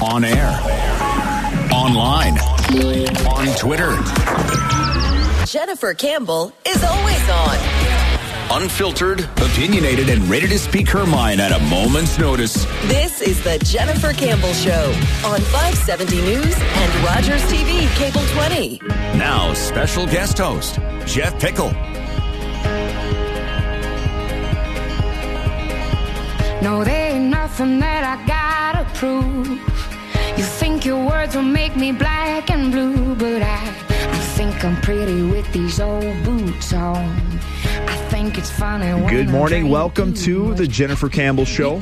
On air. Online. On Twitter. Jennifer Campbell is always on. Unfiltered, opinionated, and ready to speak her mind at a moment's notice. This is the Jennifer Campbell Show on 570 News and Rogers TV Cable 20. Now, special guest host, Jeff Pickle. No, there ain't nothing that I gotta prove. You think your words will make me black and blue, but I think I'm pretty with these old boots on. I think it's funny. Good morning. Welcome to the Jennifer Campbell Show.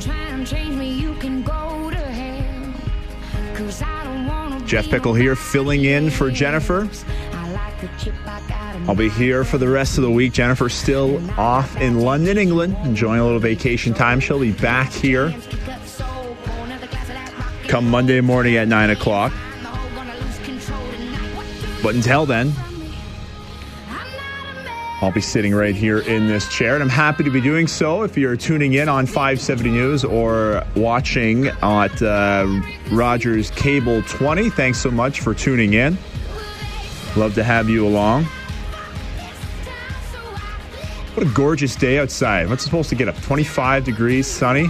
Jeff Pickle here, filling in for Jennifer. I'll be here for the rest of the week. Jennifer's still off in London, England, enjoying a little vacation time. She'll be back here come Monday morning at 9 o'clock. But until then, I'll be sitting right here in this chair, and I'm happy to be doing so. If you're tuning in on 570 News or watching at Rogers Cable 20, thanks so much for tuning in. Love to have you along. What a gorgeous day outside. What's it supposed to get up? 25 degrees, sunny.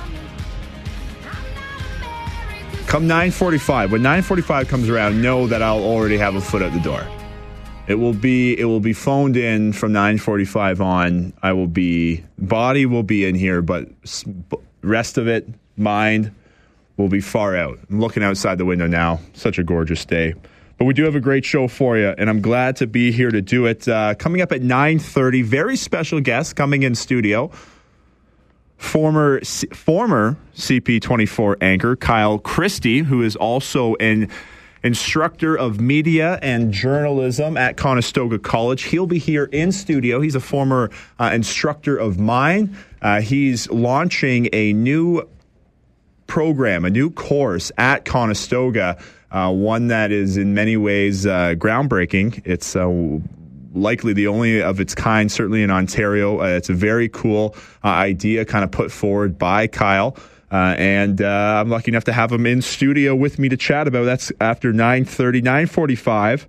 Come 9:45. When 9:45 comes around, know that I'll already have a foot out the door. It will be phoned in from 9:45 on. Body will be in here, but rest of it, mind, will be far out. I'm looking outside the window now. Such a gorgeous day. But we do have a great show for you, and I'm glad to be here to do it. Coming up at 9:30, very special guest coming in studio. Former CP24 anchor Kyle Christie, who is also an instructor of media and journalism at Conestoga College. He'll be here in studio. He's a former instructor of mine. He's launching a new program, a new course at Conestoga, one that is in many ways groundbreaking. It's likely the only of its kind, certainly in Ontario. It's a very cool idea kind of put forward by Kyle. And I'm lucky enough to have him in studio with me to chat about. That's after 9:30, 9:45.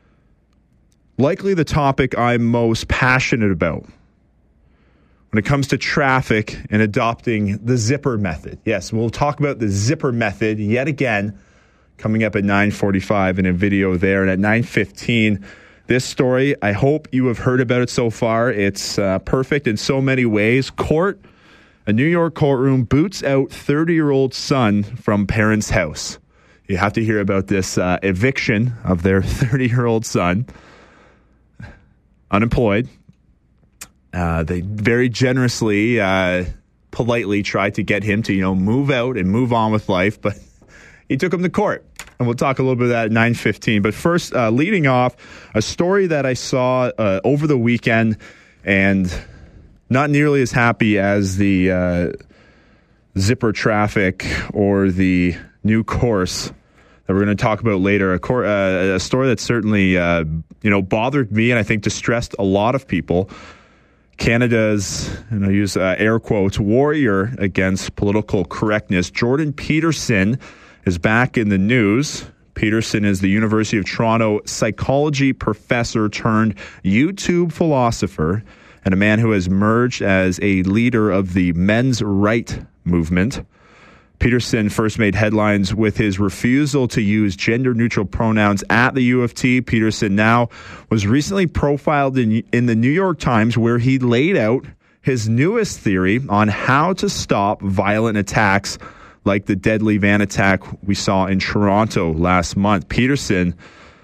Likely the topic I'm most passionate about when it comes to traffic and adopting the zipper method. Yes, we'll talk about the zipper method yet again, coming up at 9:45 in a video there. And at 9:15, this story, I hope you have heard about it so far. It's perfect in so many ways. A New York courtroom boots out 30-year-old son from parents' house. You have to hear about this eviction of their 30-year-old son, unemployed. They very generously, politely tried to get him to, move out and move on with life, but he took him to court. And we'll talk a little bit of that at 9:15. But first, leading off, a story that I saw over the weekend, and not nearly as happy as the zipper traffic or the new course that we're going to talk about later. A story that certainly, bothered me and I think distressed a lot of people. Canada's, and I use air quotes, warrior against political correctness, Jordan Peterson, is back in the news. Peterson is the University of Toronto psychology professor turned YouTube philosopher, and a man who has emerged as a leader of the men's right movement. Peterson first made headlines with his refusal to use gender-neutral pronouns at the U of T. Peterson now was recently profiled in the New York Times, where he laid out his newest theory on how to stop violent attacks like the deadly van attack we saw in Toronto last month. Peterson's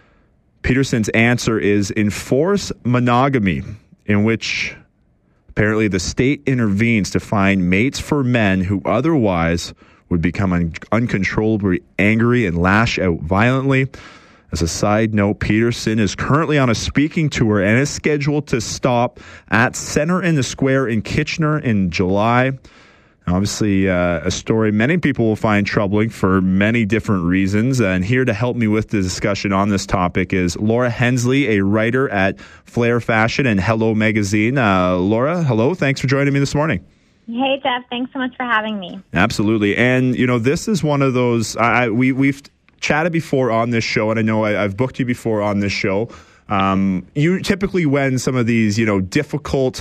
answer is enforce monogamy, in which apparently the state intervenes to find mates for men who otherwise would become uncontrollably angry and lash out violently. As a side note, Peterson is currently on a speaking tour and is scheduled to stop at Center in the Square in Kitchener in July. Obviously, a story many people will find troubling for many different reasons. And here to help me with the discussion on this topic is Laura Hensley, a writer at Flair Fashion and Hello Magazine. Laura, hello. Thanks for joining me this morning. Hey, Jeff. Thanks so much for having me. Absolutely. And, this is one of those, we've chatted before on this show, and I know I've booked you before on this show. You typically, when some of these, difficult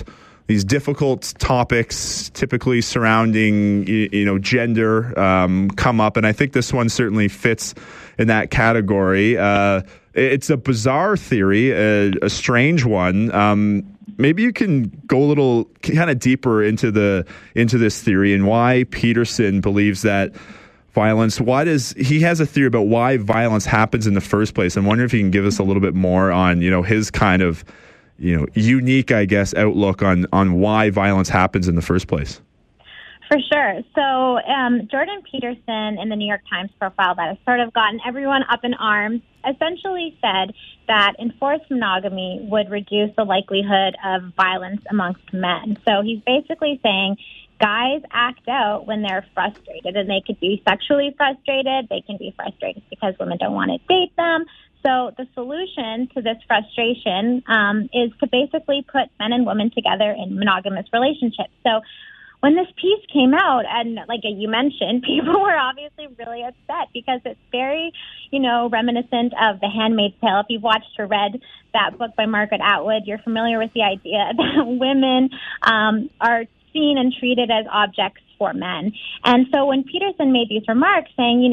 topics, typically surrounding, gender, come up, and I think this one certainly fits in that category. It's a bizarre theory, a strange one. Maybe you can go a little kind of deeper into this theory and why Peterson believes that violence. He has a theory about why violence happens in the first place. I'm wondering if you can give us a little bit more on, his kind of, unique, I guess, outlook on why violence happens in the first place. For sure. So Jordan Peterson in the New York Times profile that has sort of gotten everyone up in arms essentially said that enforced monogamy would reduce the likelihood of violence amongst men. So he's basically saying guys act out when they're frustrated, and they could be sexually frustrated. They can be frustrated because women don't want to date them. So the solution to this frustration is to basically put men and women together in monogamous relationships. So when this piece came out, and like you mentioned, people were obviously really upset because it's very, reminiscent of The Handmaid's Tale. If you've watched or read that book by Margaret Atwood, you're familiar with the idea that women are seen and treated as objects for men. And so when Peterson made these remarks saying,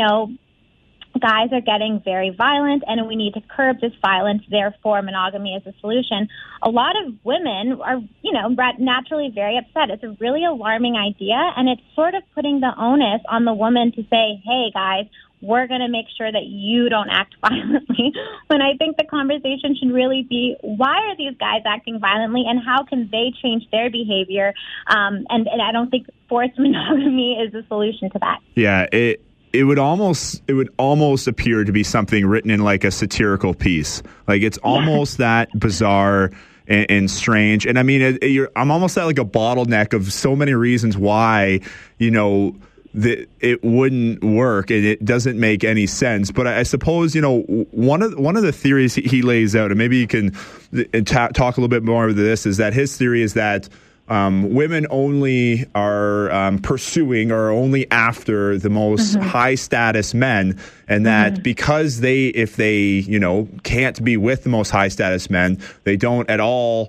guys are getting very violent and we need to curb this violence, therefore monogamy is a solution, a lot of women are, naturally very upset. It's a really alarming idea, and it's sort of putting the onus on the woman to say, hey, guys, we're going to make sure that you don't act violently. When I think the conversation should really be, why are these guys acting violently, and how can they change their behavior? And I don't think forced monogamy is the solution to that. Yeah, it would almost appear to be something written in like a satirical piece. Like it's almost that bizarre and strange. And I mean, I'm almost at like a bottleneck of so many reasons why, it wouldn't work and it doesn't make any sense. But I suppose, one of the theories he lays out, and maybe you can talk a little bit more of this, is that his theory is that women only are pursuing or only after the most high status men, and that because if they can't be with the most high status men, they don't at all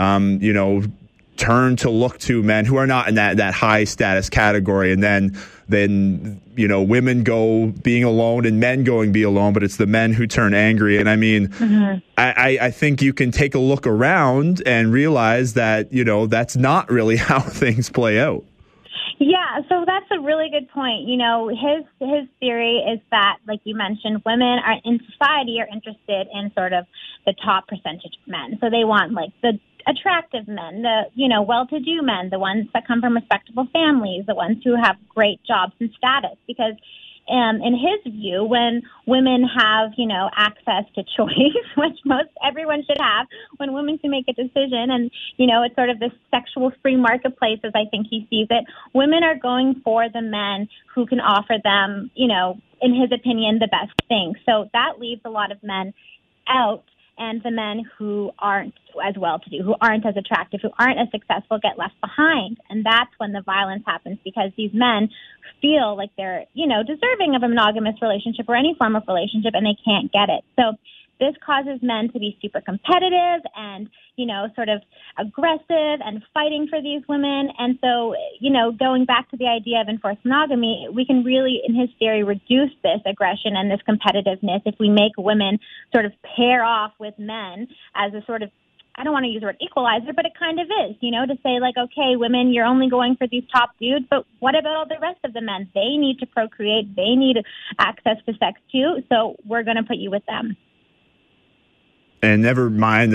turn to look to men who are not in that high status category, and then women go being alone and men going be alone, but it's the men who turn angry. And I mean, I think you can take a look around and realize that, that's not really how things play out. Yeah, so that's a really good point. His theory is that, like you mentioned, women are in society are interested in sort of the top percentage of men. So they want like the attractive men, the, well-to-do men, the ones that come from respectable families, the ones who have great jobs and status. Because in his view, when women have, access to choice, which everyone should have, when women can make a decision, and, it's sort of this sexual free marketplace, as I think he sees it, women are going for the men who can offer them, in his opinion, the best thing. So that leaves a lot of men out. And the men who aren't as well-to-do, who aren't as attractive, who aren't as successful get left behind. And that's when the violence happens, because these men feel like they're, deserving of a monogamous relationship or any form of relationship, and they can't get it. So this causes men to be super competitive and, sort of aggressive and fighting for these women. And so, going back to the idea of enforced monogamy, we can really, in his theory, reduce this aggression and this competitiveness if we make women sort of pair off with men as a sort of, I don't want to use the word equalizer, but it kind of is, to say like, okay, women, you're only going for these top dudes, but what about all the rest of the men? They need to procreate. They need access to sex too. So we're going to put you with them. And never mind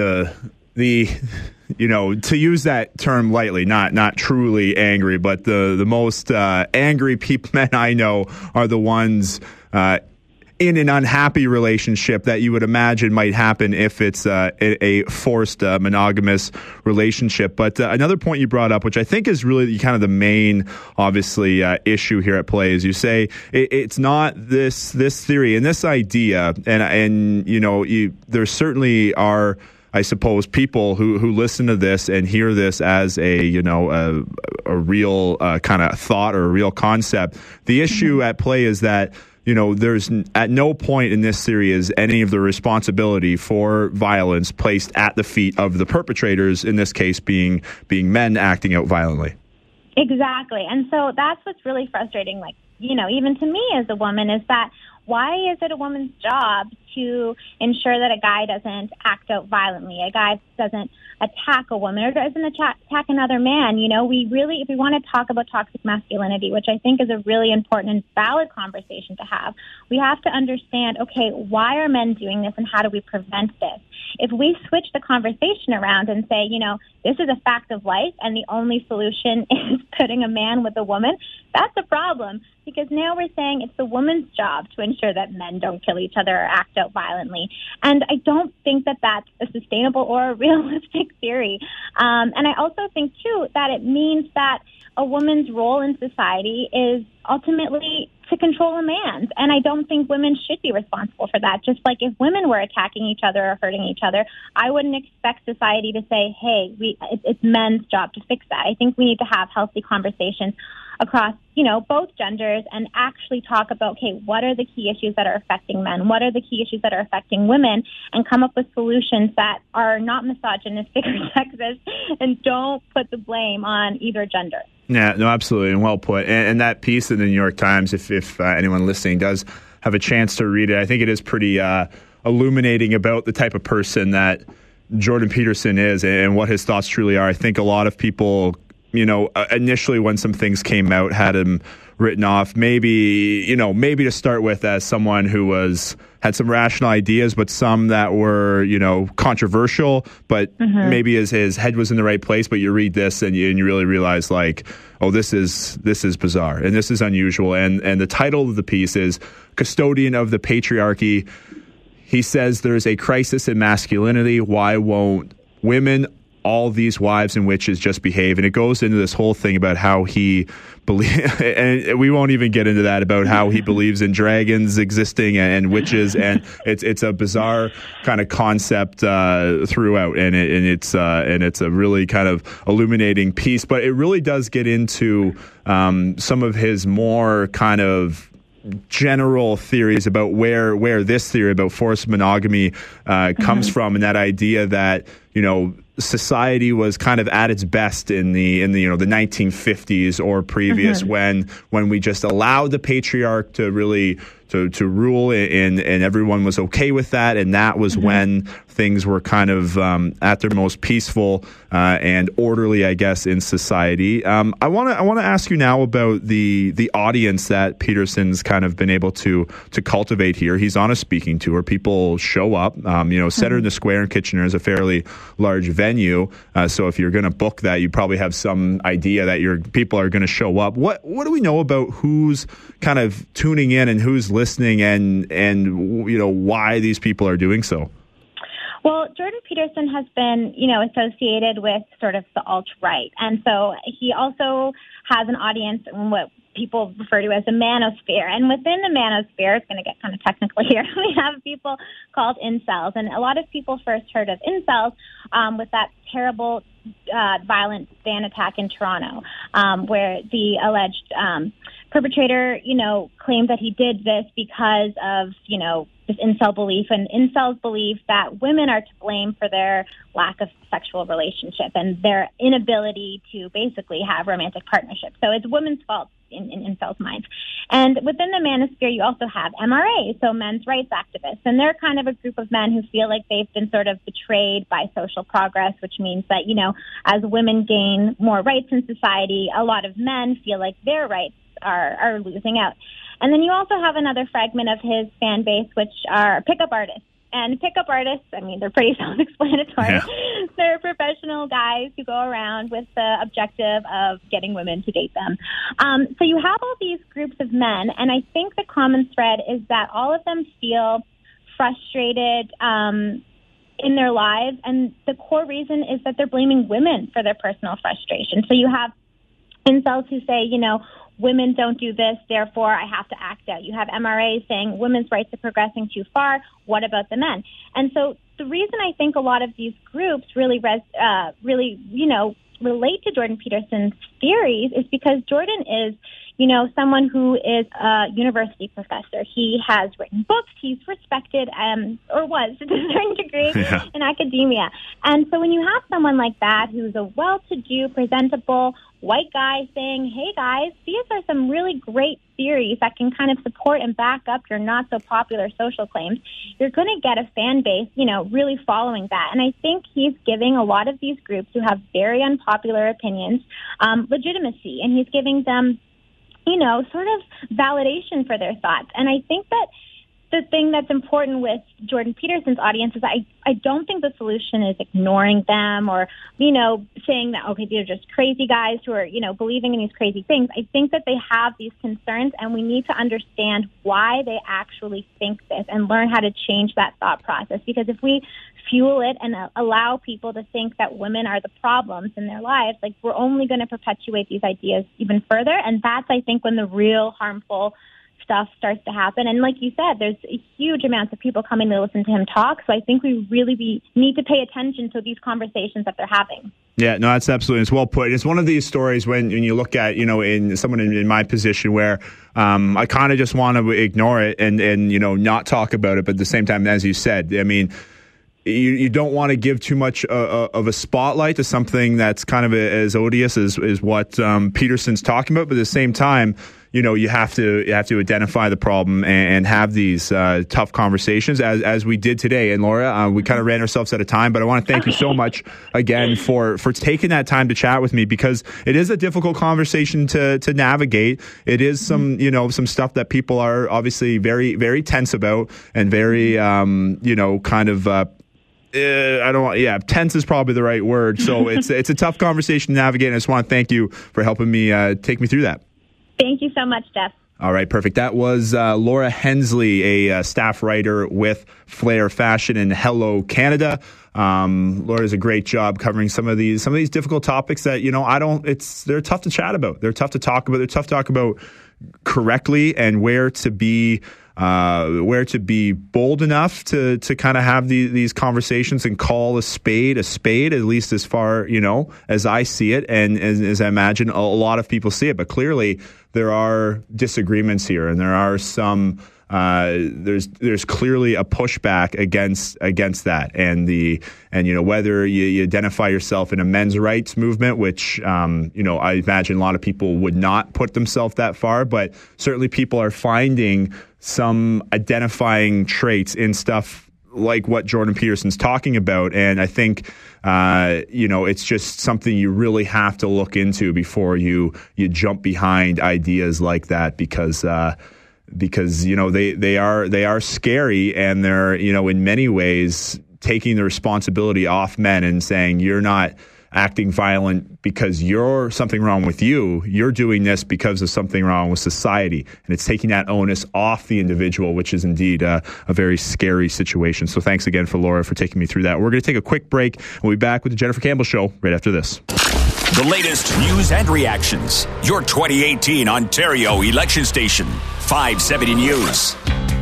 to use that term lightly, not truly angry, but the most angry men I know are the ones in an unhappy relationship that you would imagine might happen if it's a forced monogamous relationship. But another point you brought up, which I think is really kind of the main, obviously, issue here at play, is you say it's not this theory and this idea, and there certainly are I suppose, people who listen to this and hear this as a real kind of thought or a real concept. The issue at play is that, there's at no point in this series is any of the responsibility for violence placed at the feet of the perpetrators, in this case being men acting out violently. Exactly. And so that's what's really frustrating, even to me as a woman, is that why is it a woman's job to ensure that a guy doesn't act out violently, a guy doesn't attack a woman or doesn't attack another man? We really, if we want to talk about toxic masculinity, which I think is a really important and valid conversation to have, we have to understand, okay, why are men doing this and how do we prevent this? If we switch the conversation around and say, this is a fact of life and the only solution is putting a man with a woman, that's a problem, because now we're saying it's the woman's job to ensure that men don't kill each other or act out violently. And I don't think that that's a sustainable or a realistic theory. And I also think, too, that it means that a woman's role in society is ultimately to control a man's. And I don't think women should be responsible for that. Just like if women were attacking each other or hurting each other, I wouldn't expect society to say, hey, it's men's job to fix that. I think we need to have healthy conversations across, both genders and actually talk about, okay, what are the key issues that are affecting men? What are the key issues that are affecting women? And come up with solutions that are not misogynistic or sexist and don't put the blame on either gender. Yeah, no, absolutely, and well put. And that piece in the New York Times, if anyone listening does have a chance to read it, I think it is pretty illuminating about the type of person that Jordan Peterson is and what his thoughts truly are. I think a lot of people, initially when some things came out, had him written off, maybe to start with, as someone who had some rational ideas, but some that were, controversial, but maybe his head was in the right place. But you read this and you really realize, this is bizarre and this is unusual. And the title of the piece is Custodian of the Patriarchy. He says there's a crisis in masculinity. Why won't women, all these wives and witches, just behave? And it goes into this whole thing about how he believes, and we won't even get into that, about how he believes in dragons existing and witches, and it's a bizarre kind of concept throughout, and it's a really kind of illuminating piece. But it really does get into some of his more kind of general theories about where this theory about forced monogamy comes from, and that idea that society was kind of at its best in the 1950s or previous, when we just allowed the patriarch to really to rule, and everyone was okay with that, and that was when things were kind of at their most peaceful and orderly, I guess, in society. I want to ask you now about the audience that Peterson's kind of been able to cultivate here. He's on a speaking tour. People show up. Center in the Square in Kitchener is a fairly large venue, so if you're going to book that, you probably have some idea that your people are going to show up. What do we know about who's kind of tuning in and who's listening, and why these people are doing so? Well, Jordan Peterson has been, associated with sort of the alt-right. And so he also has an audience in what people refer to as the manosphere. And within the manosphere, it's going to get kind of technical here, we have people called incels. And a lot of people first heard of incels with that terrible violent van attack in Toronto, where the alleged perpetrator, claimed that he did this because of, this incel belief, and incels believe that women are to blame for their lack of sexual relationship and their inability to basically have romantic partnerships. So it's women's fault in incels' minds. And within the manosphere, you also have MRA, so men's rights activists. And they're kind of a group of men who feel like they've been sort of betrayed by social progress, which means that, as women gain more rights in society, a lot of men feel like their rights are losing out. And then you also have another fragment of his fan base, which are pickup artists. And pickup artists, they're pretty self-explanatory. Yeah. They're professional guys who go around with the objective of getting women to date them. So you have all these groups of men, and I think the common thread is that all of them feel frustrated in their lives, and the core reason is that they're blaming women for their personal frustration. So you have incels who say, women don't do this, therefore I have to act out. You have MRA saying women's rights are progressing too far. What about the men? And so the reason I think a lot of these groups really, relate to Jordan Peterson's theories is because Jordan is, someone who is a university professor. He has written books. He's respected, or was to a certain degree, in academia. And so when you have someone like that who's a well-to-do, presentable white guy saying, hey, guys, these are some really great theories that can kind of support and back up your not-so-popular social claims, you're going to get a fan base, really following that. And I think he's giving a lot of these groups who have very unpopular opinions legitimacy, and he's giving them sort of validation for their thoughts. And I think that the thing that's important with Jordan Peterson's audience is I don't think the solution is ignoring them or, saying that, okay, these are just crazy guys who are, believing in these crazy things. I think that they have these concerns, and we need to understand why they actually think this and learn how to change that thought process. Because if we fuel it and allow people to think that women are the problems in their lives, we're only going to perpetuate these ideas even further. And that's, I think, when the real harmful stuff starts to happen. And like you said, there's a huge amounts of people coming to listen to him talk. So I think we really need to pay attention to these conversations that they're having. Yeah, no, that's absolutely, it's well put. It's one of these stories when you look at, in someone in my position where I kind of just want to ignore it and not talk about it. But at the same time, as you said, I mean, you don't want to give too much of a spotlight to something that's kind of as odious as what Peterson's talking about. But at the same time, you have to identify the problem and have these tough conversations as we did today. And Laura, we kind of ran ourselves out of time, but I want to thank you so much again for taking that time to chat with me, because it is a difficult conversation to navigate. It is some stuff that people are obviously very, very tense about and very, tense is probably the right word. So it's a tough conversation to navigate, and I just want to thank you for helping me take me through that. Thank you so much, Jeff. All right, perfect. That was Laura Hensley, a staff writer with Flair Fashion and Hello Canada. Laura does a great job covering some of these difficult topics that they're tough to chat about. They're tough to talk about. They're tough to talk about correctly, and where to be bold enough to kind of have these conversations and call a spade, at least as far, as I see it. And as I imagine a lot of people see it, but clearly there are disagreements here, and there are some, there's clearly a pushback against that. And whether you identify yourself in a men's rights movement, which, I imagine a lot of people would not put themselves that far, but certainly people are finding some identifying traits in stuff like what Jordan Peterson's talking about. And I think, it's just something you really have to look into before you jump behind ideas like that, because they are scary, and they're, in many ways taking the responsibility off men and saying, you're not acting violent because you're something wrong with you. You're doing this because of something wrong with society. And it's taking that onus off the individual, which is indeed a very scary situation. So thanks again for Laura for taking me through that. We're going to take a quick break. We'll be back with the Jennifer Campbell Show right after this. The latest news and reactions. Your 2018 Ontario election station. 570 News.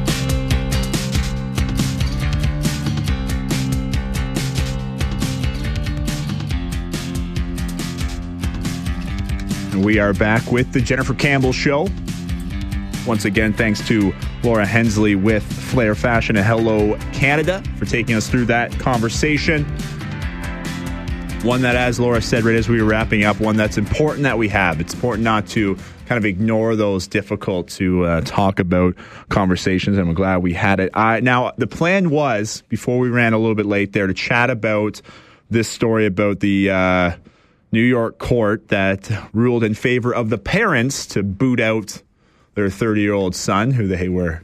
We are back with the Jennifer Campbell Show. Once again, thanks to Laura Hensley with Flair Fashion and Hello Canada for taking us through that conversation. One that, as Laura said right as we were wrapping up, one that's important that we have. It's important not to kind of ignore those difficult to talk about conversations, and we're glad we had it. Now, the plan was, before we ran a little bit late there, to chat about this story about the New York court that ruled in favor of the parents to boot out their 30-year-old son, who they were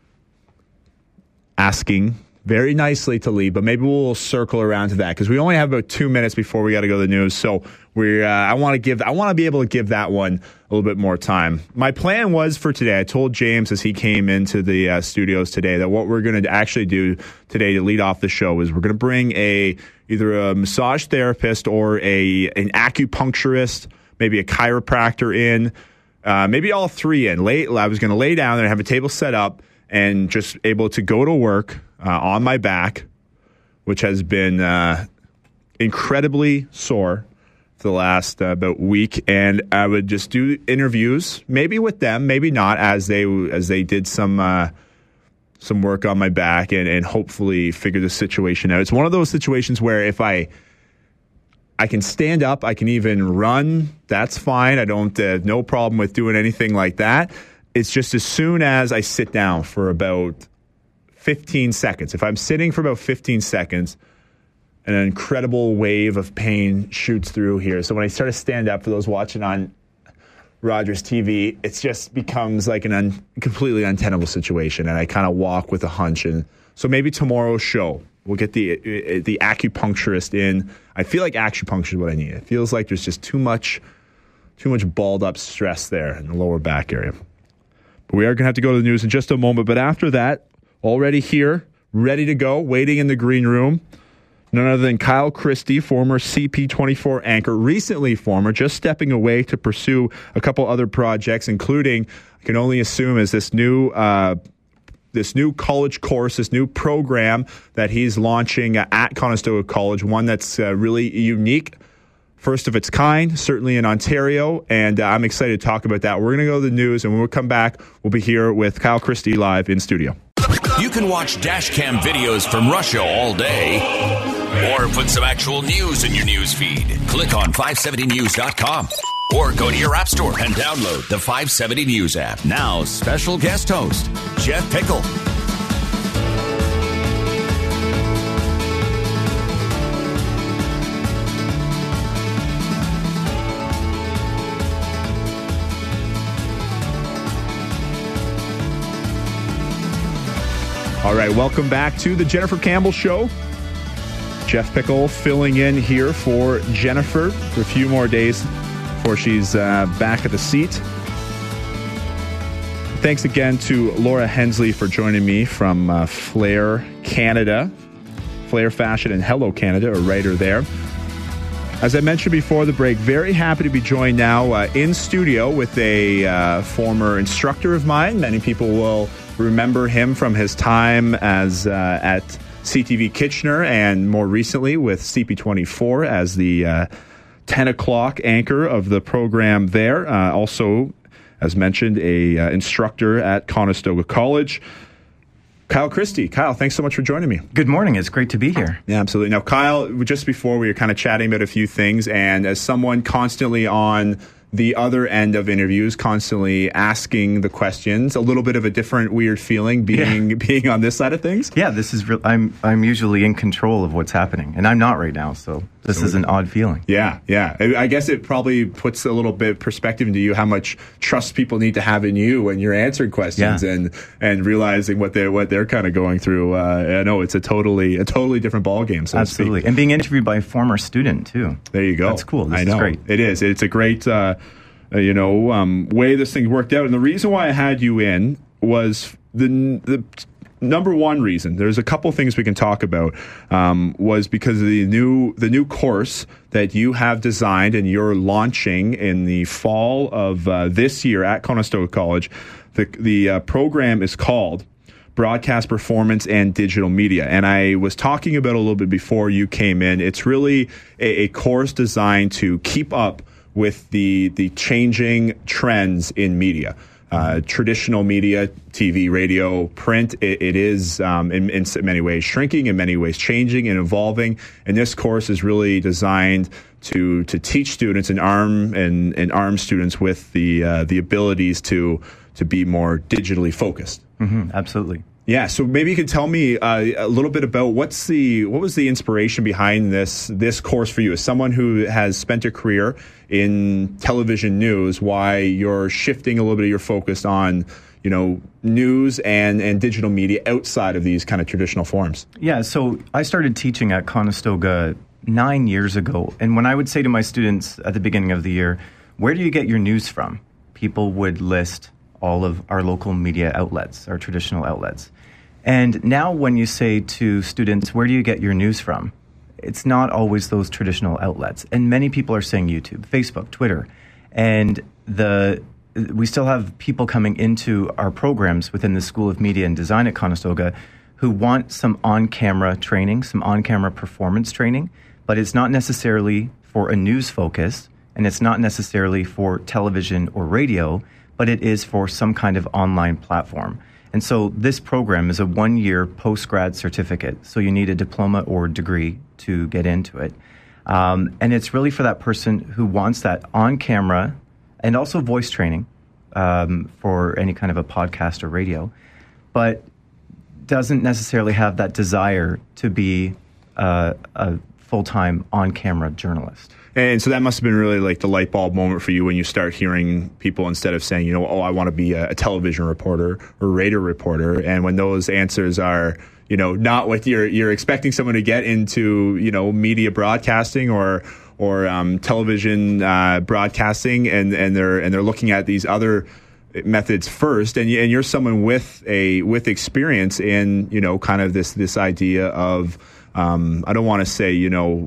asking very nicely to leave. But maybe we'll circle around to that, because we only have about 2 minutes before we got to go to the news. So I want to be able to give that one a little bit more time. My plan was for today, I told James as he came into the studios today, that what we're going to actually do today to lead off the show is we're going to bring either a massage therapist or an acupuncturist, maybe a chiropractor in, maybe all three in. I was going to lay down there and have a table set up and just able to go to work on my back which has been incredibly sore for the last about week, and I would just do interviews, maybe with them, maybe not, as they did some work on my back and hopefully figure the situation out. It's one of those situations where if I can stand up, I can even run, that's fine. I don't no problem with doing anything like that. It's just as soon as I sit down for about 15 seconds, if I'm sitting for about 15 seconds, an incredible wave of pain shoots through here. So when I start to stand up, for those watching on Rogers TV, it just becomes like a completely untenable situation, and I kind of walk with a hunch. And so maybe tomorrow's show, we'll get the acupuncturist in. I feel like acupuncture is what I need. It feels like there's just too much balled up stress there in the lower back area. But we are going to have to go to the news in just a moment. But after that, already here, ready to go, waiting in the green room, none other than Kyle Christie, former CP24 anchor, recently former, just stepping away to pursue a couple other projects, including, I can only assume, is this new college course, this new program that he's launching at Conestoga College, one that's really unique, first of its kind, certainly in Ontario, and I'm excited to talk about that. We're going to go to the news, and when we come back, we'll be here with Kyle Christie live in studio. You can watch dashcam videos from Russia all day, or put some actual news in your news feed. Click on 570news.com or go to your app store and download the 570 News app. Now, special guest host, Jeff Pickle. All right, welcome back to the Jennifer Campbell Show. Jeff Pickle filling in here for Jennifer for a few more days before she's back at the seat. Thanks again to Laura Hensley for joining me from Flair Canada, Flair Fashion and Hello Canada, a writer there. As I mentioned before the break, very happy to be joined now in studio with a former instructor of mine. Many people will remember him from his time as at CTV Kitchener, and more recently with CP24 as the 10 o'clock anchor of the program there. Also, as mentioned, a instructor at Conestoga College. Kyle Christie. Kyle, thanks so much for joining me. Good morning. It's great to be here. Yeah, absolutely. Now, Kyle, just before we were kind of chatting about a few things, and as someone constantly on the other end of interviews, constantly asking the questions, a little bit of a different weird feeling being on this side of things. Yeah, this is real. I'm usually in control of what's happening, and I'm not right now, so this is an odd feeling. Yeah. I guess it probably puts a little bit of perspective into you, how much trust people need to have in you when you're answering questions and realizing what they're kind of going through. I know it's a totally different ballgame. So absolutely, and being interviewed by a former student too. There you go. That's cool. This I know. is great. It is. It's a great way this thing worked out. And the reason why I had you in was the number one reason. There's a couple things we can talk about. Was because of the new course that you have designed and you're launching in the fall of this year at Conestoga College. The program is called Broadcast Performance and Digital Media. And I was talking about it a little bit before you came in. It's really a course designed to keep up with the changing trends in media. Traditional media, TV, radio, print, it is in many ways shrinking, in many ways changing and evolving. And this course is really designed to teach students and arm students with the abilities to be more digitally focused. Mm-hmm, absolutely. Yeah, so maybe you could tell me a little bit about what was the inspiration behind this course for you, as someone who has spent a career in television news, why you're shifting a little bit of your focus on, news and digital media outside of these kind of traditional forms. Yeah, so I started teaching at Conestoga 9 years ago, and when I would say to my students at the beginning of the year, where do you get your news from? People would list all of our local media outlets, our traditional outlets. And now when you say to students, where do you get your news from? It's not always those traditional outlets. And many people are saying YouTube, Facebook, Twitter. And we still have people coming into our programs within the School of Media and Design at Conestoga who want some on-camera training, some on-camera performance training, but it's not necessarily for a news focus, and it's not necessarily for television or radio, but it is for some kind of online platform. And so this program is a 1-year post-grad certificate, so you need a diploma or degree to get into it. And it's really for that person who wants that on-camera and also voice training for any kind of a podcast or radio, but doesn't necessarily have that desire to be a full-time on-camera journalist. And so that must have been really like the light bulb moment for you when you start hearing people, instead of saying, I want to be a television reporter or radio reporter. And when those answers are, not what you're expecting someone to get into, media broadcasting or television broadcasting, and they're looking at these other methods first, and you're someone with experience in, kind of this idea of, I don't want to say,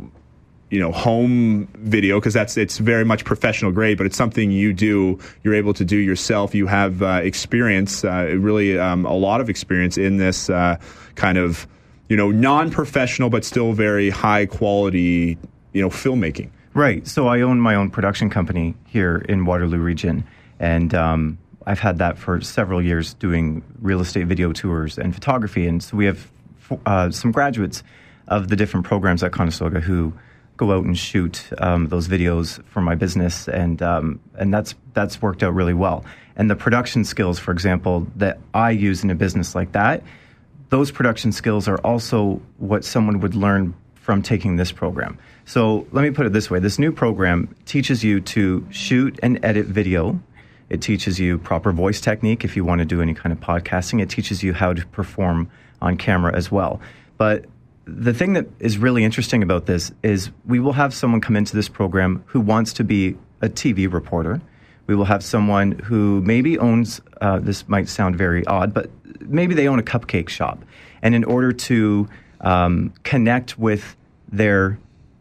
home video, because it's very much professional grade, but it's something you're able to do yourself. You have experience, really a lot of experience in this kind of, non-professional, but still very high quality, filmmaking. Right. So I own my own production company here in Waterloo Region, and I've had that for several years, doing real estate video tours and photography. And so we have some graduates of the different programs at Conestoga who go out and shoot those videos for my business, and that's worked out really well. And the production skills, for example, that I use in a business like that, those production skills are also what someone would learn from taking this program. So let me put it this way. This new program teaches you to shoot and edit video. It teaches you proper voice technique if you want to do any kind of podcasting. It teaches you how to perform on camera as well. But the thing that is really interesting about this is we will have someone come into this program who wants to be a TV reporter. We will have someone who maybe owns, this might sound very odd, but maybe they own a cupcake shop. And in order to connect with their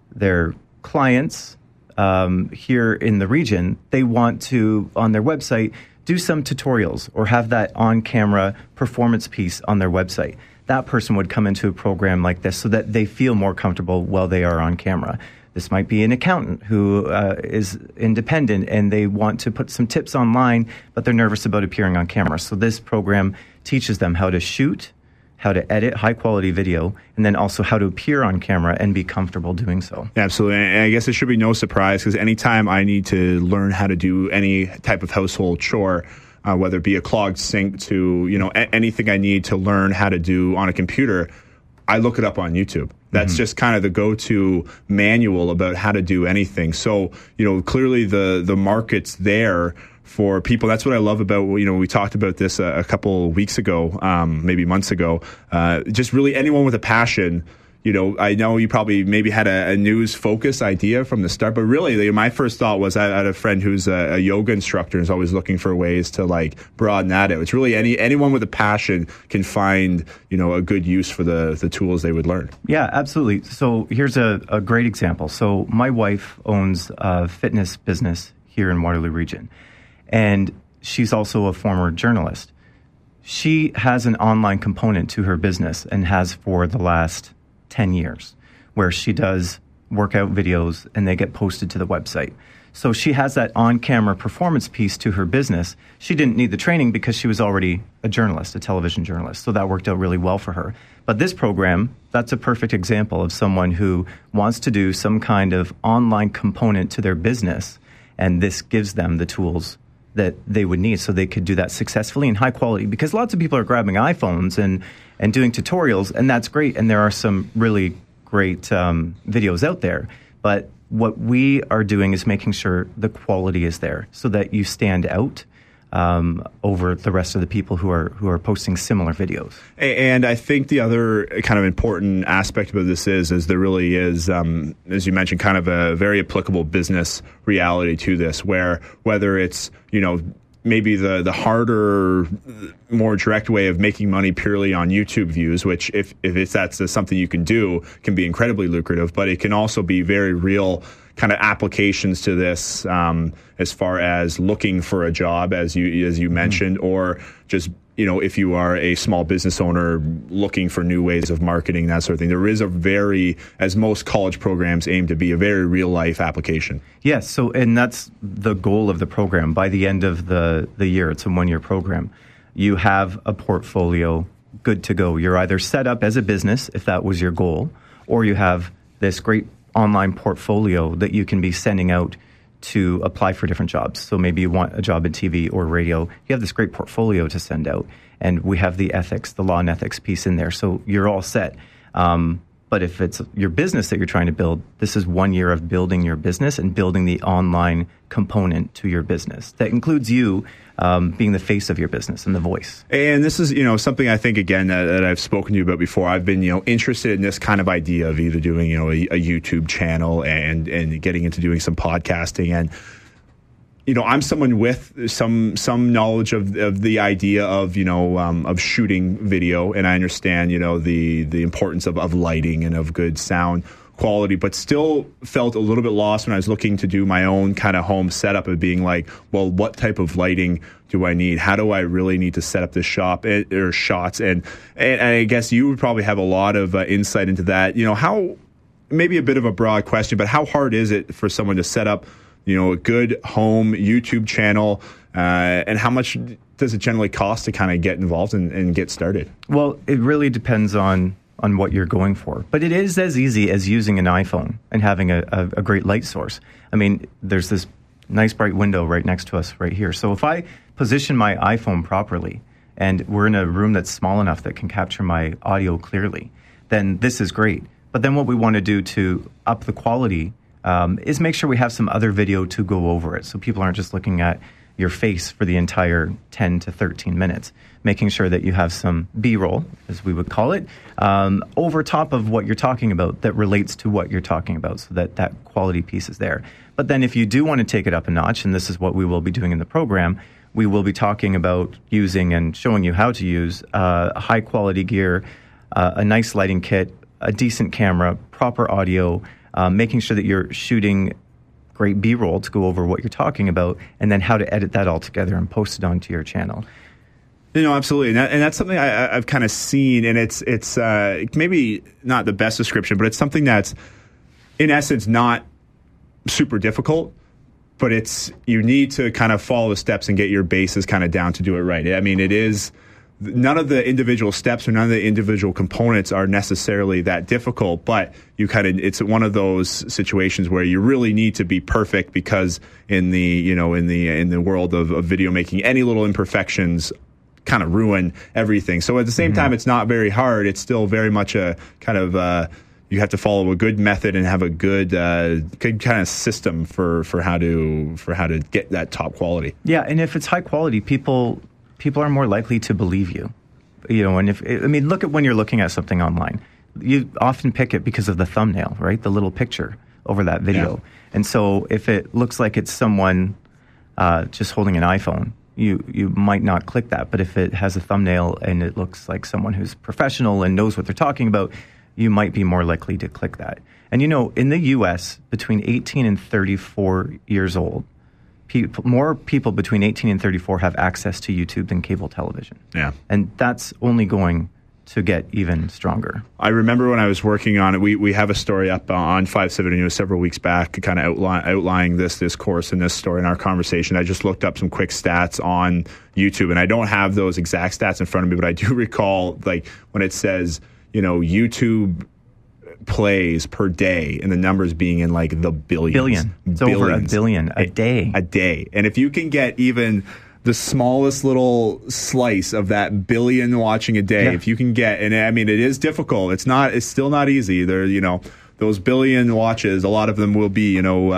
clients here in the region, they want to, on their website, do some tutorials or have that on-camera performance piece on their website. That person would come into a program like this so that they feel more comfortable while they are on camera. This might be an accountant who is independent and they want to put some tips online, but they're nervous about appearing on camera. So this program teaches them how to shoot, how to edit high-quality video, and then also how to appear on camera and be comfortable doing so. Absolutely. And I guess it should be no surprise, because anytime I need to learn how to do any type of household chore, whether it be a clogged sink to, anything I need to learn how to do on a computer, I look it up on YouTube. That's just kind of the go-to manual about how to do anything. So, clearly the market's there for people. That's what I love about, we talked about this a couple weeks ago, maybe months ago. Just really anyone with a passion. I know you probably maybe had a news focus idea from the start, but really my first thought was I had a friend who's a yoga instructor and is always looking for ways to broaden that out. It's really anyone with a passion can find, a good use for the tools they would learn. Yeah, absolutely. So here's a great example. So my wife owns a fitness business here in Waterloo Region, and she's also a former journalist. She has an online component to her business and has for the last 10 years, where she does workout videos and they get posted to the website. So she has that on-camera performance piece to her business. She didn't need the training because she was already a journalist, a television journalist. So that worked out really well for her. But this program, that's a perfect example of someone who wants to do some kind of online component to their business, and this gives them the tools that they would need so they could do that successfully and high quality, because lots of people are grabbing iPhones and doing tutorials, and that's great, and there are some really great videos out there, but what we are doing is making sure the quality is there so that you stand out over the rest of the people who are posting similar videos. And I think the other kind of important aspect of this is there really is, as you mentioned, kind of a very applicable business reality to this, where whether it's, maybe the harder, more direct way of making money purely on YouTube views, which if that's something you can do, can be incredibly lucrative, but it can also be very real kind of applications to this, as far as looking for a job, as you mentioned, or just if you are a small business owner looking for new ways of marketing, that sort of thing, there is as most college programs aim to be, a very real life application. Yes. And that's the goal of the program. By the end of the year, it's a 1-year program. You have a portfolio good to go. You're either set up as a business, if that was your goal, or you have this great online portfolio that you can be sending out to apply for different jobs. So maybe you want a job in TV or radio. You have this great portfolio to send out. And we have the law and ethics piece in there. So you're all set. But if it's your business that you're trying to build, this is 1 year of building your business and building the online component to your business. That includes you being the face of your business and the voice. And this is, something I think, again, that I've spoken to you about before. I've been, interested in this kind of idea of either doing, a YouTube channel and getting into doing some podcasting. And, I'm someone with some knowledge of the idea of, of shooting video. And I understand, the importance of lighting and of good sound quality, but still felt a little bit lost when I was looking to do my own kind of home setup of being like, well, what type of lighting do I need? How do I really need to set up this shots? And I guess you would probably have a lot of insight into that. How, maybe a bit of a broad question, but how hard is it for someone to set up, a good home YouTube channel, and how much does it generally cost to kind of get involved and get started? Well, it really depends on what you're going for. But it is as easy as using an iPhone and having a great light source. I mean, there's this nice bright window right next to us right here. So if I position my iPhone properly and we're in a room that's small enough that can capture my audio clearly, then this is great. But then what we want to do to up the quality is make sure we have some other video to go over it. So people aren't just looking at your face for the entire 10 to 13 minutes, making sure that you have some B-roll, as we would call it, over top of what you're talking about that relates to what you're talking about, so that quality piece is there. But then if you do want to take it up a notch, and this is what we will be doing in the program, we will be talking about using and showing you how to use high-quality gear, a nice lighting kit, a decent camera, proper audio, making sure that you're shooting great B-roll to go over what you're talking about, and then how to edit that all together and post it onto your channel. Absolutely, and that's something I've kind of seen, and it's maybe not the best description, but it's something that's, in essence, not super difficult, but you need to kind of follow the steps and get your bases kind of down to do it right. I mean, it is, none of the individual steps or none of the individual components are necessarily that difficult, but it's one of those situations where you really need to be perfect, because in the world of video making, any little imperfections kind of ruin everything. So at the same time, it's not very hard. It's still very much a kind of you have to follow a good method and have a good kind of system for how to get that top quality. Yeah, and if it's high quality, people are more likely to believe you. And look at when you're looking at something online. You often pick it because of the thumbnail, right? The little picture over that video. Yeah. And so if it looks like it's someone just holding an iPhone, you might not click that. But if it has a thumbnail and it looks like someone who's professional and knows what they're talking about, you might be more likely to click that. And in the U.S., between 18 and 34 years old, more people between 18 and 34 have access to YouTube than cable television. Yeah. And that's only going to get even stronger. I remember when I was working on it, we have a story up on 570 News several weeks back, kind of outlining this course and this story in our conversation. I just looked up some quick stats on YouTube, and I don't have those exact stats in front of me, but I do recall, like, when it says, YouTube plays per day, and the numbers being in like the billions. It's over a billion a day. And if you can get even the smallest little slice of that billion watching a day, if you can get, and I mean, it is difficult. It's still not easy. There, those billion watches, a lot of them will be,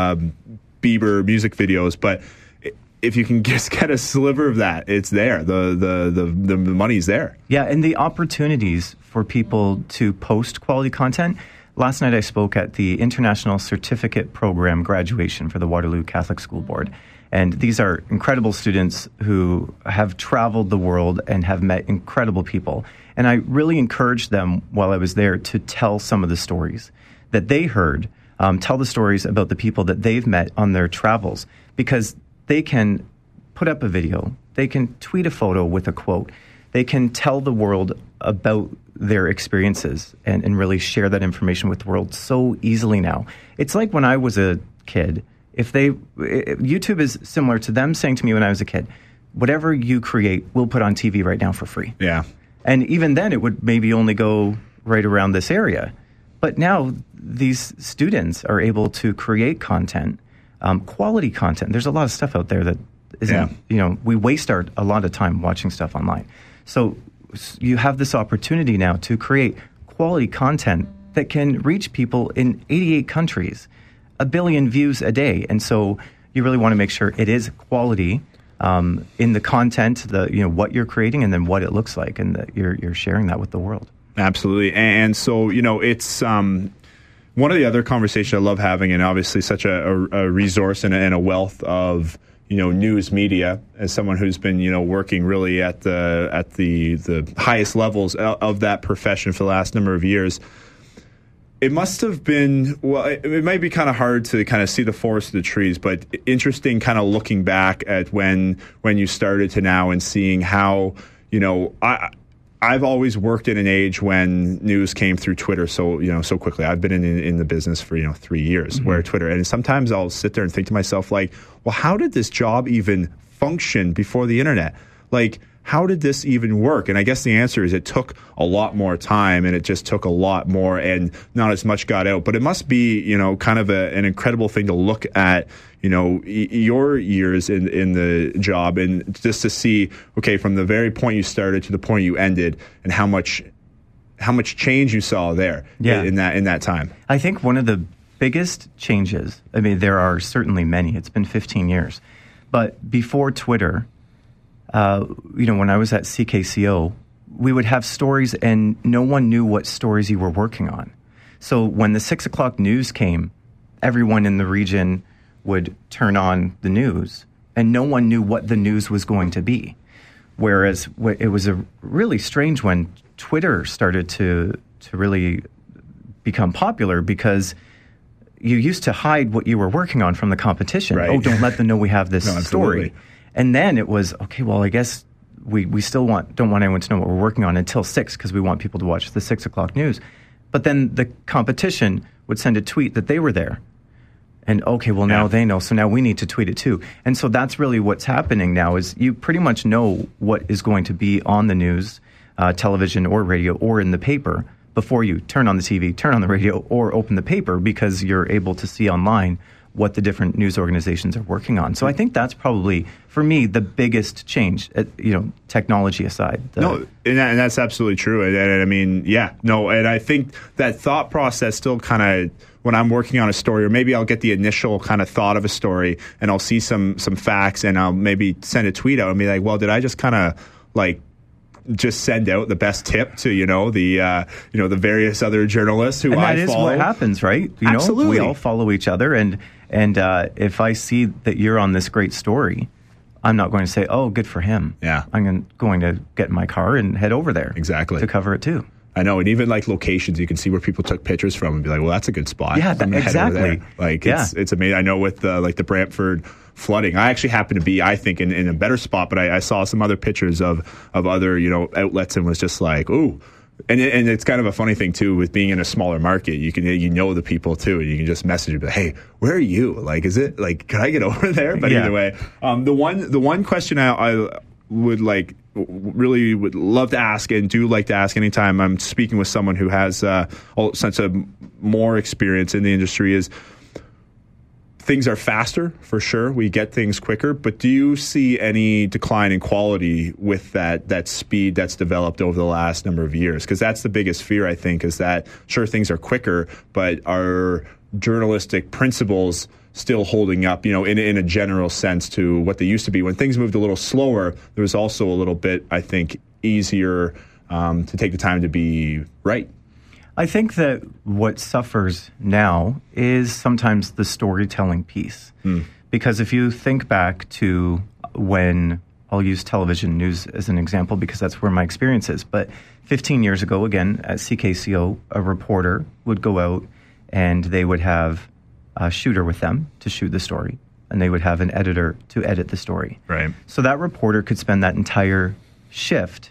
Bieber music videos, but if you can just get a sliver of that, it's there. The money's there. Yeah, and the opportunities for people to post quality content. Last night I spoke at the International Certificate Program graduation for the Waterloo Catholic School Board. And these are incredible students who have traveled the world and have met incredible people. And I really encouraged them while I was there to tell some of the stories that they heard, tell the stories about the people that they've met on their travels, because they can put up a video, they can tweet a photo with a quote. they can tell the world about their experiences and really share that information with the world so easily now. It's like when I was a kid. YouTube is similar to them saying to me when I was a kid, whatever you create, we'll put on TV right now for free. Yeah. And even then, it would maybe only go right around this area. But now these students are able to create content, quality content. There's a lot of stuff out there that isn't, we waste a lot of time watching stuff online. So you have this opportunity now to create quality content that can reach people in 88 countries, 1 billion views a day. And so you really want to make sure it is quality in the content, what you're creating, and then what it looks like, and that you're sharing that with the world. Absolutely. And so, it's one of the other conversations I love having, and obviously such a resource and a wealth of, news media, as someone who's been, working really at the highest levels of that profession for the last number of years. It must have been, it might be kind of hard to kind of see the forest of the trees, but interesting kind of looking back at when you started to now and seeing how, I've always worked in an age when news came through Twitter so quickly. I've been in the business for 3 years, where Twitter, and sometimes I'll sit there and think to myself, like, well, how did this job even function before the internet? Like, how did this even work? And I guess the answer is it took a lot more time, and it just took a lot more, and not as much got out. But it must be, kind of an incredible thing to look at, your years in the job, and just to see, okay, from the very point you started to the point you ended, and how much change you saw there in that time. I think one of the biggest changes, I mean, there are certainly many. It's been 15 years. But before Twitter, when I was at CKCO, we would have stories and no one knew what stories you were working on. So when the 6 o'clock news came, everyone in the region would turn on the news and no one knew what the news was going to be. Whereas it was really strange when Twitter started to really become popular, because you used to hide what you were working on from the competition. Right. Oh, don't let them know we have this story. And then it was, okay, well, I guess we still don't want anyone to know what we're working on until 6, because we want people to watch the 6 o'clock news. But then the competition would send a tweet that they were there. And, okay, well, now they know, so now we need to tweet it too. And so that's really what's happening now, is you pretty much know what is going to be on the news, television or radio or in the paper, before you turn on the TV, turn on the radio, or open the paper, because you're able to see online what the different news organizations are working on. So I think that's probably, for me, the biggest change, technology aside. And that's absolutely true. And I mean, and I think that thought process still kind of, when I'm working on a story, or maybe I'll get the initial kind of thought of a story, and I'll see some facts, and I'll maybe send a tweet out and be like, well, did I just kind of just send out the best tip to the various other journalists who I follow? And that is what happens, right? Absolutely. We all follow each other, and if I see that you're on this great story, I'm not going to say, oh, good for him. Yeah. I'm going to get in my car and head over there. Exactly. To cover it too. I know, and even locations, you can see where people took pictures from and be like, well, that's a good spot. Yeah, exactly. It's amazing. I know with the Brantford flooding, I actually happened to be, I think, in a better spot, but I saw some other pictures of other, outlets, and was just like, ooh. And it's kind of a funny thing too, with being in a smaller market. You can the people too, and you can just message them, hey, where are you? Is it can I get over there? But either way, the one question I would really would love to ask, and do like to ask anytime I'm speaking with someone who has a sense of more experience in the industry, is things are faster, for sure. We get things quicker, but do you see any decline in quality with that speed that's developed over the last number of years? Because that's the biggest fear, I think, is that, sure, things are quicker, but are journalistic principles still holding up, in a general sense, to what they used to be? When things moved a little slower, there was also a little bit, I think, easier to take the time to be right. I think that what suffers now is sometimes the storytelling piece. Because if you think back to when, I'll use television news as an example because that's where my experience is, but 15 years ago, again, at CKCO, a reporter would go out and they would have a shooter with them to shoot the story, and they would have an editor to edit the story. Right. So that reporter could spend that entire shift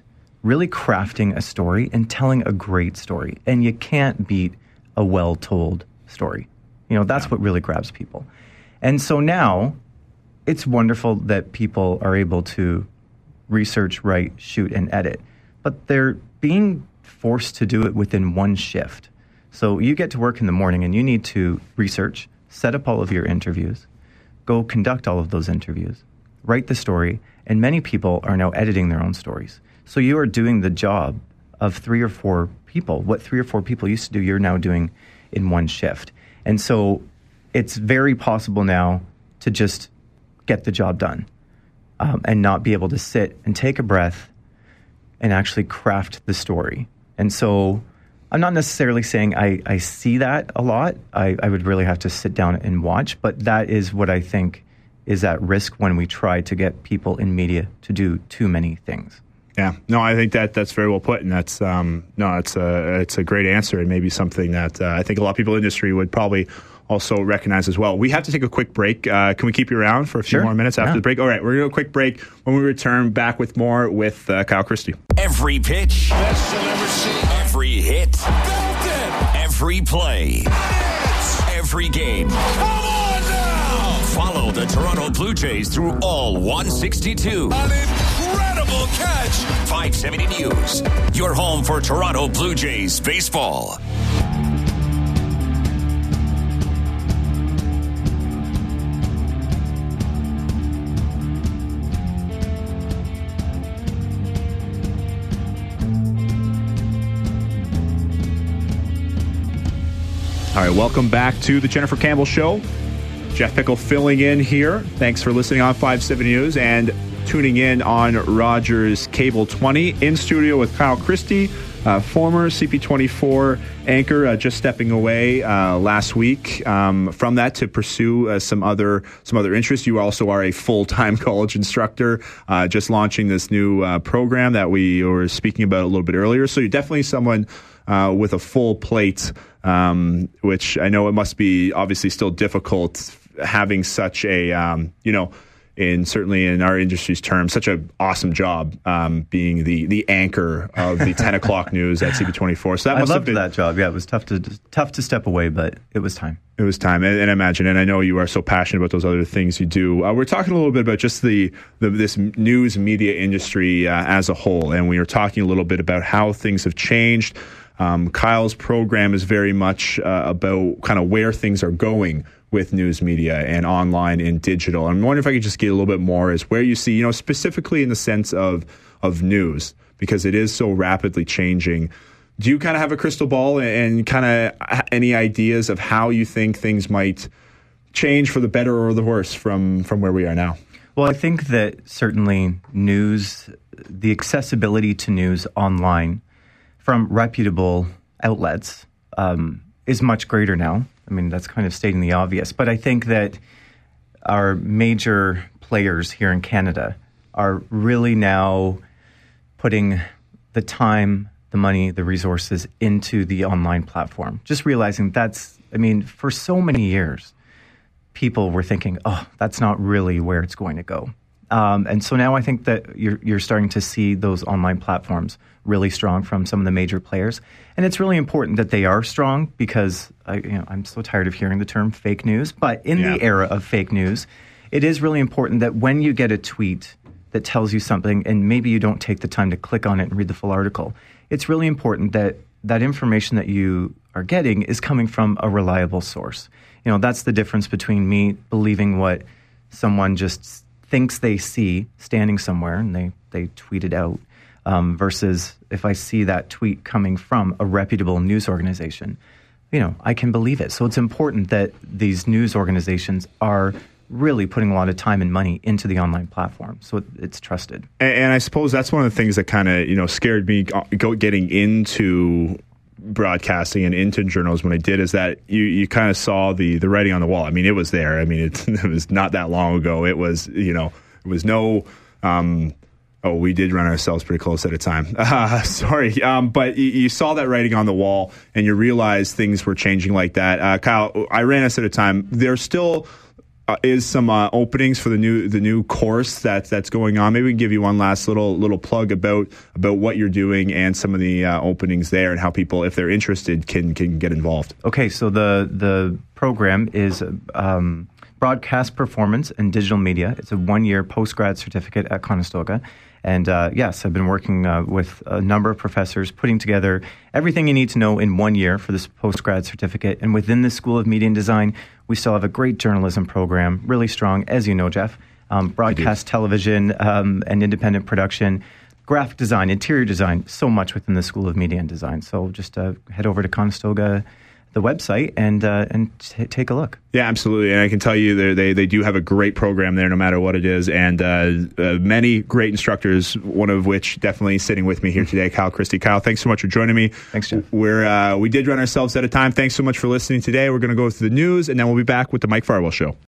really crafting a story and telling a great story. And you can't beat a well-told story. That's what really grabs people. And so now it's wonderful that people are able to research, write, shoot, and edit. But they're being forced to do it within one shift. So you get to work in the morning and you need to research, set up all of your interviews, go conduct all of those interviews, write the story, and many people are now editing their own stories. So you are doing the job of 3 or 4 people. What 3 or 4 people used to do, you're now doing in one shift. And so it's very possible now to just get the job done and not be able to sit and take a breath and actually craft the story. And so I'm not necessarily saying I see that a lot. I would really have to sit down and watch, but that is what I think is at risk when we try to get people in media to do too many things. Yeah, no, I think that's very well put, and that's it's a great answer, and maybe something that I think a lot of people in the industry would probably also recognize as well. We have to take a quick break. Can we keep you around for a few more minutes after the break? All right, we're going to go a quick break. When we return, back with more with Kyle Christie. Every pitch, best you'll ever see. Every hit, every play, every game. Come on now! Follow the Toronto Blue Jays through all 162. An incredible catch! 570 News, your home for Toronto Blue Jays baseball. All right, welcome back to the Jennifer Campbell Show. Jeff Pickle filling in here. Thanks for listening on 570 News and tuning in on Rogers Cable 20. In studio with Kyle Christie, former CP24 anchor, just stepping away last week from that to pursue some other interests. You also are a full-time college instructor, just launching this new program that we were speaking about a little bit earlier. So you're definitely someone with a full plate, which I know it must be obviously still difficult having such a, certainly in our industry's terms, such an awesome job being the anchor of the 10 o'clock news at CP24. So that must have been that job. Yeah, it was tough to step away, but it was time. It was time, and I imagine, and I know you are so passionate about those other things you do. We're talking a little bit about just this news media industry as a whole, and we were talking a little bit about how things have changed. Kyle's program is very much about kind of where things are going with news media and online and digital. I'm wondering if I could just get a little bit more as where you see, specifically in the sense of news, because it is so rapidly changing. Do you kind of have a crystal ball and kind of any ideas of how you think things might change for the better or the worse from where we are now? Well, I think that certainly news, the accessibility to news online from reputable outlets is much greater now. I mean, that's kind of stating the obvious. But I think that our major players here in Canada are really now putting the time, the money, the resources into the online platform. Just realizing for so many years, people were thinking, that's not really where it's going to go. And so now I think that you're starting to see those online platforms really strong from some of the major players. And it's really important that they are strong because I'm so tired of hearing the term fake news. But in the era of fake news, it is really important that when you get a tweet that tells you something and maybe you don't take the time to click on it and read the full article, it's really important that that information that you are getting is coming from a reliable source. That's the difference between me believing what someone just thinks they see standing somewhere and they tweet it out versus if I see that tweet coming from a reputable news organization, I can believe it. So it's important that these news organizations are really putting a lot of time and money into the online platform, so it's trusted. And I suppose that's one of the things that kind of scared me getting into broadcasting and into journalism when I did, is that you kind of saw the writing on the wall. I mean, it was there. I mean, it was not that long ago. It was it was no. We did run ourselves pretty close at a time. Sorry. But you saw that writing on the wall and you realized things were changing like that. Kyle, I ran us at a time. There's still is some openings for the new course that's going on. Maybe we can give you one last little plug about what you're doing and some of the openings there and how people, if they're interested, can get involved. Okay, so the program is Broadcast Performance and Digital Media. It's a 1-year post-grad certificate at Conestoga. And yes, I've been working with a number of professors, putting together everything you need to know in 1 year for this post-grad certificate. And within the School of Media and Design, we still have a great journalism program, really strong, as you know, Jeff. Broadcast television and independent production, graphic design, interior design, so much within the School of Media and Design. So just head over to Conestoga, the website, and take a look. Yeah, absolutely. And I can tell you they do have a great program there no matter what it is. And many great instructors, one of which definitely sitting with me here today, Kyle Christie. Kyle, thanks so much for joining me. Thanks, Jeff. We did run ourselves out of time. Thanks so much for listening today. We're going to go through the news, and then we'll be back with the Mike Farwell Show.